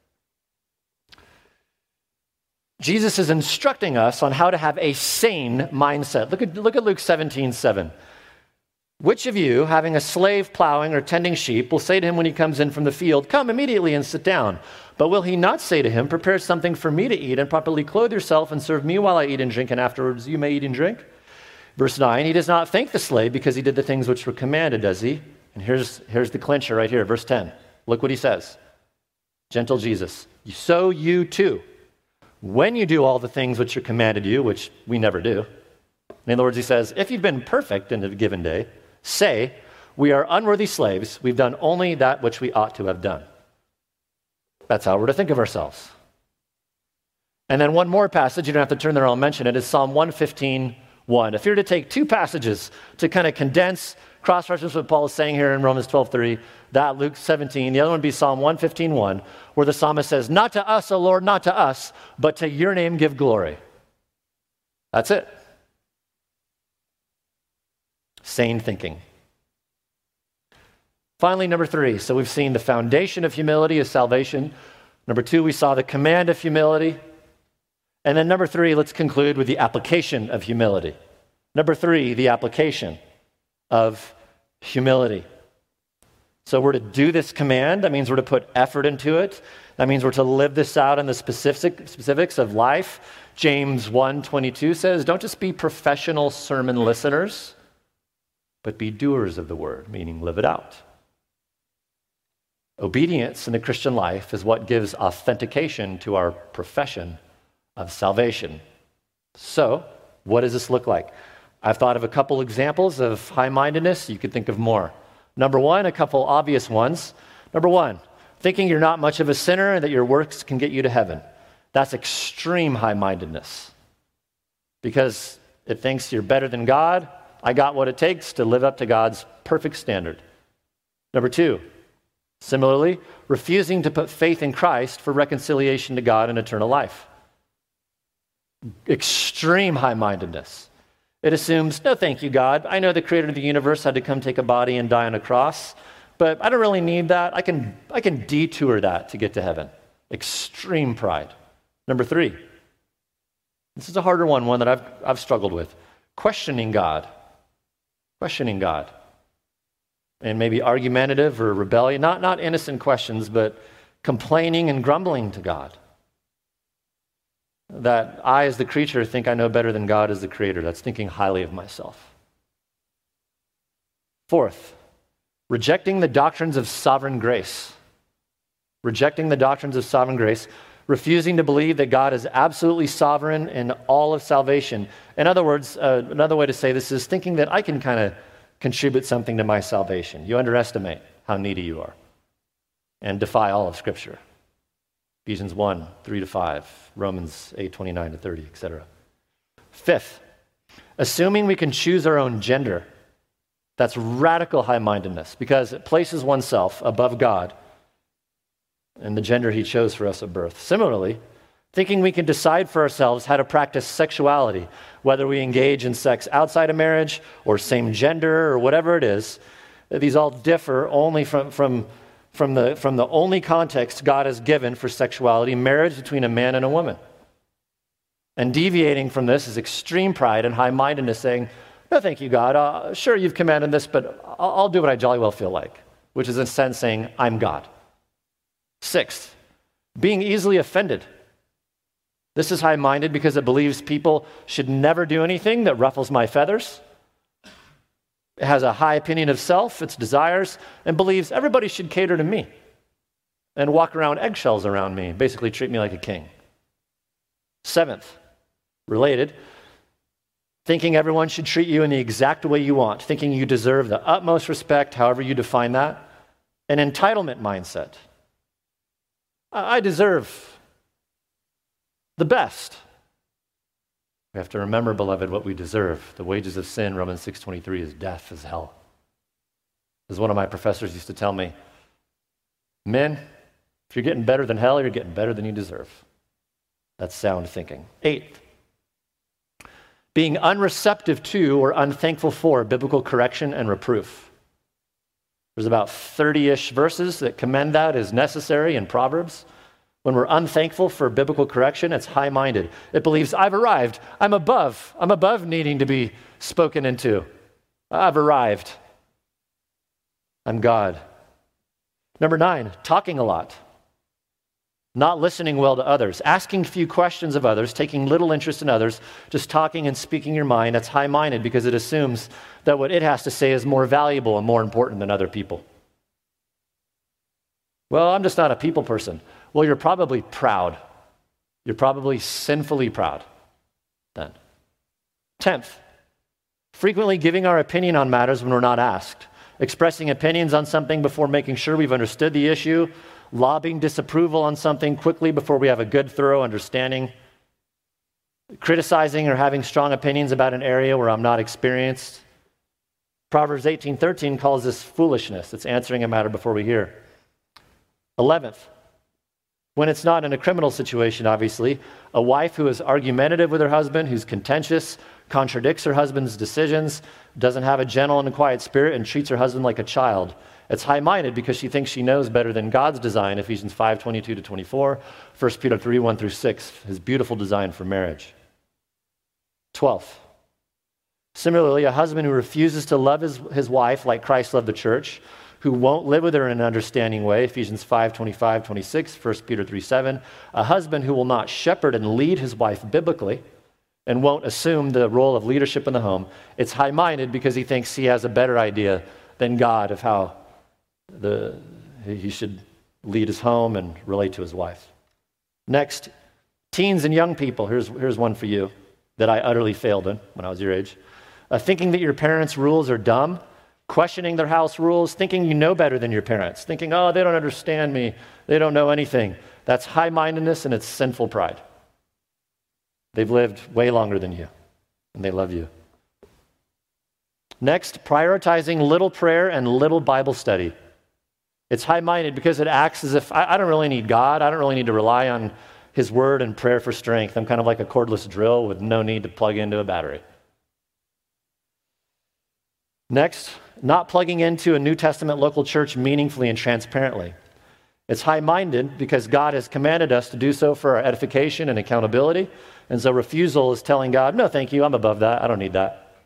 Jesus is instructing us on how to have a sane mindset. Look at, look at Luke seventeen, seven. Which of you, having a slave plowing or tending sheep, will say to him when he comes in from the field, come immediately and sit down? But will he not say to him, prepare something for me to eat and properly clothe yourself and serve me while I eat and drink, and afterwards you may eat and drink? Verse nine, he does not thank the slave because he did the things which were commanded, does he? And here's, here's the clincher right here, verse ten. Look what he says. Gentle Jesus, so you too, when you do all the things which are commanded you, which we never do. In other words, he says, if you've been perfect in a given day, say, we are unworthy slaves, we've done only that which we ought to have done. That's how we're to think of ourselves. And then one more passage, you don't have to turn there, I'll mention it, is Psalm one fifteen, one. If you're to take two passages to kind of condense, cross-reference what Paul is saying here in Romans twelve three, that Luke seventeen, the other one would be Psalm one fifteen, one, where the psalmist says, not to us, O Lord, not to us, but to your name give glory. That's it. Sane thinking. Finally, number three. So we've seen the foundation of humility is salvation. Number two, we saw the command of humility. And then number three, let's conclude with the application of humility. Number three, the application of humility. So we're to do this command. That means we're to put effort into it. That means we're to live this out in the specific, specifics of life. James one twenty-two says, don't just be professional sermon listeners, but be doers of the word, meaning live it out. Obedience in the Christian life is what gives authentication to our profession of salvation. So, what does this look like? I've thought of a couple examples of high-mindedness. You could think of more. Number one, a couple obvious ones. Number one, thinking you're not much of a sinner and that your works can get you to heaven. That's extreme high-mindedness because it thinks you're better than God. I got what it takes to live up to God's perfect standard. Number two, similarly, refusing to put faith in Christ for reconciliation to God and eternal life. Extreme high-mindedness. It assumes, no thank you, God. I know the creator of the universe had to come take a body and die on a cross, but I don't really need that. I can, I can detour that to get to heaven. Extreme pride. Number three, this is a harder one, one that I've, I've struggled with. Questioning God. Questioning God. And maybe argumentative or rebellion, not, not innocent questions, but complaining and grumbling to God. That I, as the creature, think I know better than God as the creator. That's thinking highly of myself. Fourth, rejecting the doctrines of sovereign grace. Rejecting the doctrines of sovereign grace, refusing to believe that God is absolutely sovereign in all of salvation. In other words, uh, another way to say this is thinking that I can kind of contribute something to my salvation. You underestimate how needy you are and defy all of Scripture. Ephesians one, three to five, Romans eight, twenty-nine to thirty, et cetera. Fifth, assuming we can choose our own gender. That's radical high-mindedness because it places oneself above God and the gender he chose for us at birth. Similarly, thinking we can decide for ourselves how to practice sexuality, whether we engage in sex outside of marriage or same gender or whatever it is, these all differ only from, from, from, the, from the only context God has given for sexuality, marriage between a man and a woman. And deviating from this is extreme pride and high-mindedness, saying, no, thank you, God. Uh, sure, you've commanded this, but I'll, I'll do what I jolly well feel like, which is in a sense saying, I'm God. Sixth, being easily offended. This is high-minded because it believes people should never do anything that ruffles my feathers. It has a high opinion of self, its desires, and believes everybody should cater to me and walk around eggshells around me, basically treat me like a king. Seventh, related, thinking everyone should treat you in the exact way you want, thinking you deserve the utmost respect, however you define that, an entitlement mindset. I deserve the best. We have to remember, beloved, what we deserve. The wages of sin, Romans six twenty-three, is death, is hell. As one of my professors used to tell me, men, if you're getting better than hell, you're getting better than you deserve. That's sound thinking. Eighth, being unreceptive to or unthankful for biblical correction and reproof. There's about thirty-ish verses that commend that as necessary in Proverbs. When we're unthankful for biblical correction, it's high-minded. It believes, I've arrived. I'm above. I'm above needing to be spoken into. I've arrived. I'm God. Number nine, talking a lot. Not listening well to others, asking few questions of others, taking little interest in others, just talking and speaking your mind. That's high-minded because it assumes that what it has to say is more valuable and more important than other people. Well, I'm just not a people person. Well, you're probably proud. You're probably sinfully proud then. Tenth, frequently giving our opinion on matters when we're not asked, expressing opinions on something before making sure we've understood the issue, lobbying disapproval on something quickly before we have a good, thorough understanding, criticizing or having strong opinions about an area where I'm not experienced. Proverbs eighteen thirteen calls this foolishness. It's answering a matter before we hear. Eleventh, when it's not in a criminal situation, obviously, a wife who is argumentative with her husband, who's contentious, contradicts her husband's decisions, doesn't have a gentle and quiet spirit, and treats her husband like a child. It's high-minded because she thinks she knows better than God's design, Ephesians five twenty-two to twenty-four, First Peter three one through six, his beautiful design for marriage. Twelfth, similarly, a husband who refuses to love his, his wife like Christ loved the church, who won't live with her in an understanding way, Ephesians five twenty-five, twenty-six, First Peter three seven, a husband who will not shepherd and lead his wife biblically and won't assume the role of leadership in the home. It's high-minded because he thinks he has a better idea than God of how the, he should lead his home and relate to his wife. Next, teens and young people. Here's, here's one for you that I utterly failed in when I was your age. Uh, thinking that your parents' rules are dumb, questioning their house rules, thinking you know better than your parents, thinking, oh, they don't understand me, they don't know anything. That's high-mindedness and it's sinful pride. They've lived way longer than you, and they love you. Next, prioritizing little prayer and little Bible study. It's high-minded because it acts as if, I, I don't really need God, I don't really need to rely on his word and prayer for strength. I'm kind of like a cordless drill with no need to plug into a battery. Next, not plugging into a New Testament local church meaningfully and transparently. It's high-minded because God has commanded us to do so for our edification and accountability, and so refusal is telling God, no, thank you, I'm above that, I don't need that.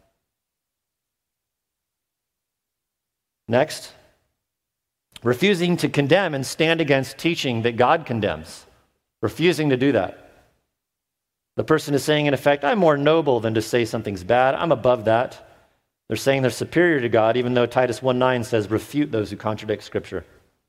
Next, refusing to condemn and stand against teaching that God condemns. Refusing to do that. The person is saying, in effect, I'm more noble than to say something's bad, I'm above that. They're saying they're superior to God, even though Titus one nine says, refute those who contradict Scripture.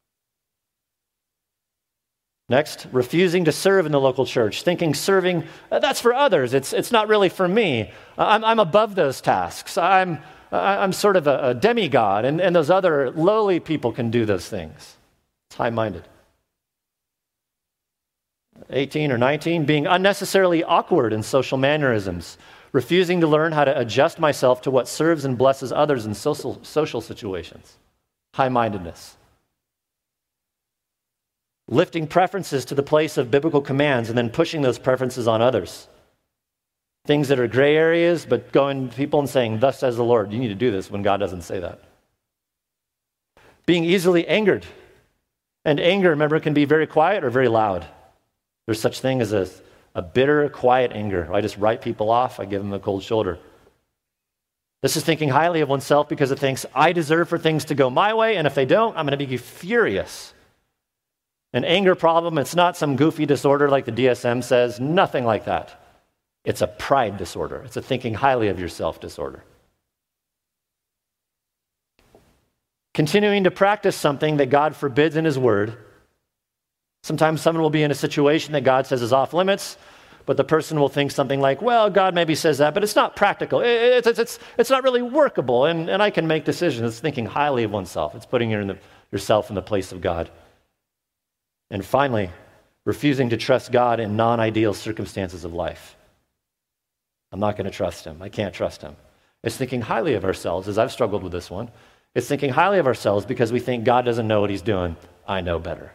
Next, refusing to serve in the local church, thinking serving, that's for others, it's, it's not really for me. I'm, I'm above those tasks. I'm, I'm sort of a, a demigod, and, and those other lowly people can do those things. It's high-minded. eighteen or nineteen, being unnecessarily awkward in social mannerisms, refusing to learn how to adjust myself to what serves and blesses others in social, social situations. High-mindedness. lifting preferences to the place of biblical commands and then pushing those preferences on others. Things that are gray areas, but going to people and saying, thus says the Lord, you need to do this when God doesn't say that. Being easily angered. And anger, remember, can be very quiet or very loud. There's such thing as a, a bitter, quiet anger. I just write people off. I give them a cold shoulder. This is thinking highly of oneself because it thinks, I deserve for things to go my way, and if they don't, I'm going to be furious. An anger problem, it's not some goofy disorder like the D S M says. Nothing like that. It's a pride disorder. It's a thinking highly of yourself disorder. Continuing to practice something that God forbids in his word. Sometimes someone will be in a situation that God says is off limits, but the person will think something like, well, God maybe says that, but it's not practical. It's, it's, it's, it's not really workable, and, and I can make decisions. It's thinking highly of oneself. It's putting your in the, yourself in the place of God. And finally, refusing to trust God in non-ideal circumstances of life. I'm not going to trust him. I can't trust him. It's thinking highly of ourselves, as I've struggled with this one. It's thinking highly of ourselves because we think God doesn't know what he's doing. I know better.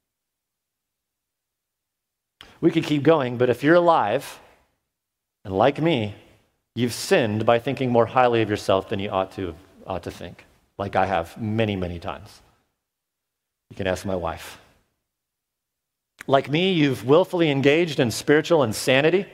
We could keep going, but if you're alive, and like me, you've sinned by thinking more highly of yourself than you ought to, ought to think, like I have many, many times. You can ask my wife. Like me, you've willfully engaged in spiritual insanity.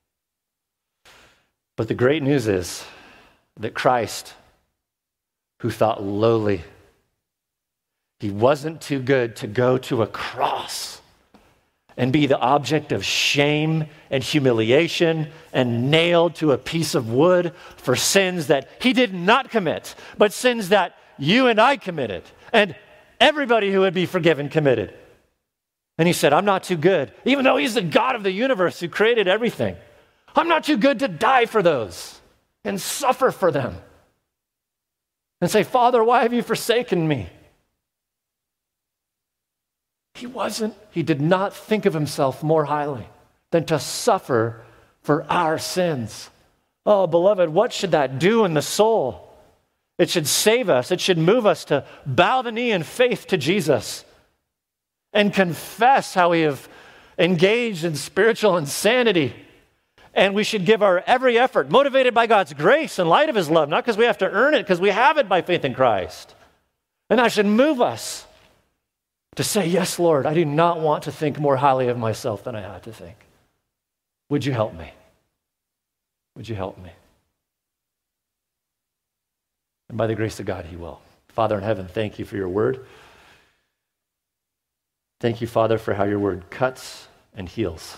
But the great news is that Christ, who thought lowly, he wasn't too good to go to a cross and be the object of shame and humiliation and nailed to a piece of wood for sins that he did not commit, but sins that you and I committed and everybody who would be forgiven committed. And he said, I'm not too good, even though he's the God of the universe who created everything. I'm not too good to die for those and suffer for them. And say, Father, why have you forsaken me? He wasn't, he did not think of himself more highly than to suffer for our sins. Oh, beloved, what should that do in the soul? It should save us. It should move us to bow the knee in faith to Jesus and confess how we have engaged in spiritual insanity. And we should give our every effort, motivated by God's grace in light of his love, not because we have to earn it, because we have it by faith in Christ. And that should move us to say, yes, Lord, I do not want to think more highly of myself than I ought to think. Would you help me? Would you help me? And by the grace of God, he will. Father in heaven, thank you for your word. Thank you, Father, for how your word cuts and heals.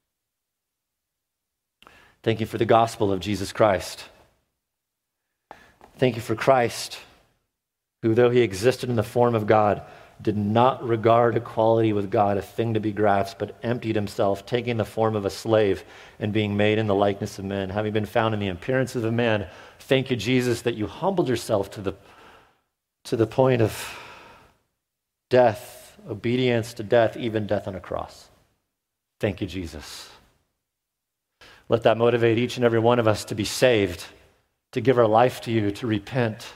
Thank you for the gospel of Jesus Christ. Thank you for Christ, who, though he existed in the form of God, did not regard equality with God a thing to be grasped, but emptied himself, taking the form of a slave and being made in the likeness of men. Having been found in the appearance of a man, thank you, Jesus, that you humbled yourself to the, to the point of death, obedience to death, even death on a cross. Thank you, Jesus. Let that motivate each and every one of us to be saved, to give our life to you, to repent.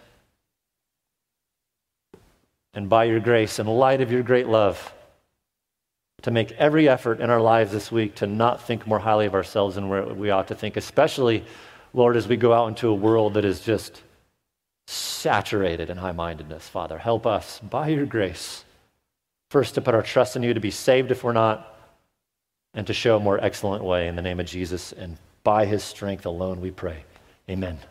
And by your grace, in light of your great love, to make every effort in our lives this week to not think more highly of ourselves than we ought to think, especially, Lord, as we go out into a world that is just saturated in high-mindedness. Father, help us by your grace, first to put our trust in you, to be saved if we're not, and to show a more excellent way in the name of Jesus. And by his strength alone we pray. Amen.